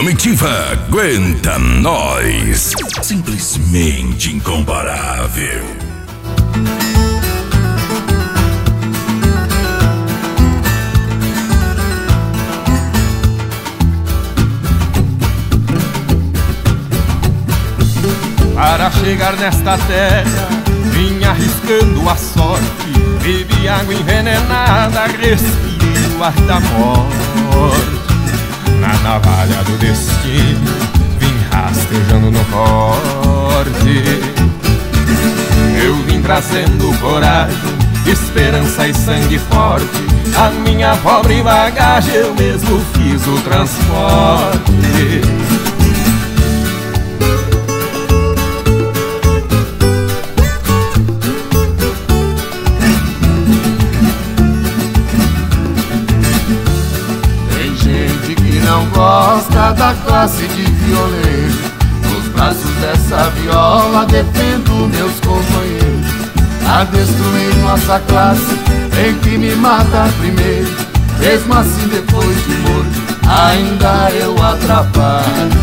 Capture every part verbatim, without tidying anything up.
Comitiva Aguenta Nós. Simplesmente incomparável. Para chegar nesta terra, vim arriscando a sorte. Bebi água envenenada, respirei o ar da morte. Na navalha do destino, vim rastejando no corte. Eu vim trazendo coragem, esperança e sangue forte. A minha pobre bagagem eu mesmo fiz o transporte. Não gosta da classe de violeiro. Nos braços dessa viola defendo meus companheiros. A destruir nossa classe tem que me matar primeiro. Mesmo assim depois de morto ainda eu atrapalho.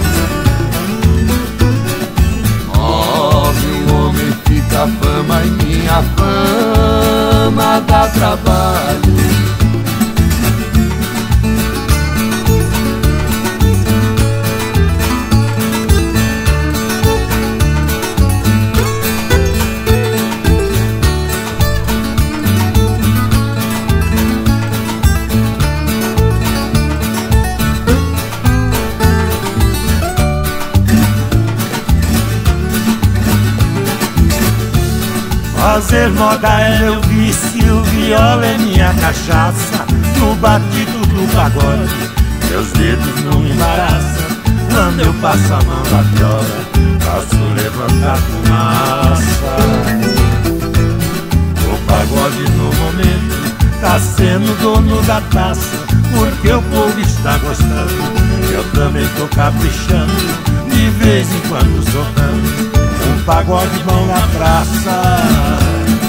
Morre um homem, fica a fama e minha fama dá trabalho. Fazer moda é meu vício, viola é minha cachaça. No batido do pagode, meus dedos não embaraçam. Quando eu passo a mão na viola, faço levantar fumaça. O pagode no momento tá sendo dono da taça, porque o povo está gostando. Eu também tô caprichando, de vez em quando soltando um pagode bom na praça.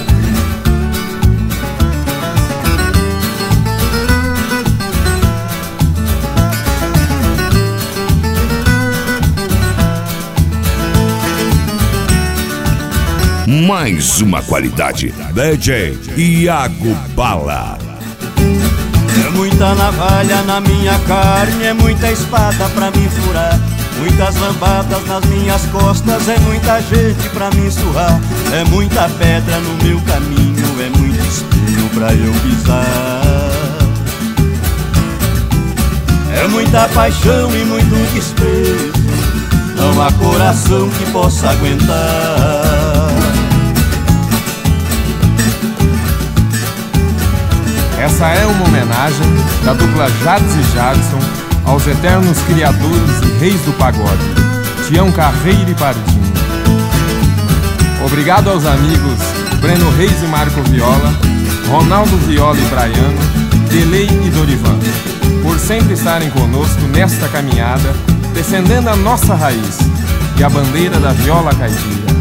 Mais uma qualidade, D J Iago Bala. É muita navalha na minha carne, é muita espada pra me furar. Muitas lambadas nas minhas costas, é muita gente pra me surrar. É muita pedra no meu caminho, é muito espinho pra eu pisar. É muita paixão e muito desprezo, não há coração que possa aguentar. Essa é uma homenagem da dupla Jades e Jadson aos eternos criadores e reis do pagode, Tião Carreiro e Pardinho. Obrigado aos amigos Breno Reis e Marco Viola, Ronaldo Viola e Braiano, Delei e Dorivan, por sempre estarem conosco nesta caminhada, defendendo a nossa raiz e a bandeira da viola caipira.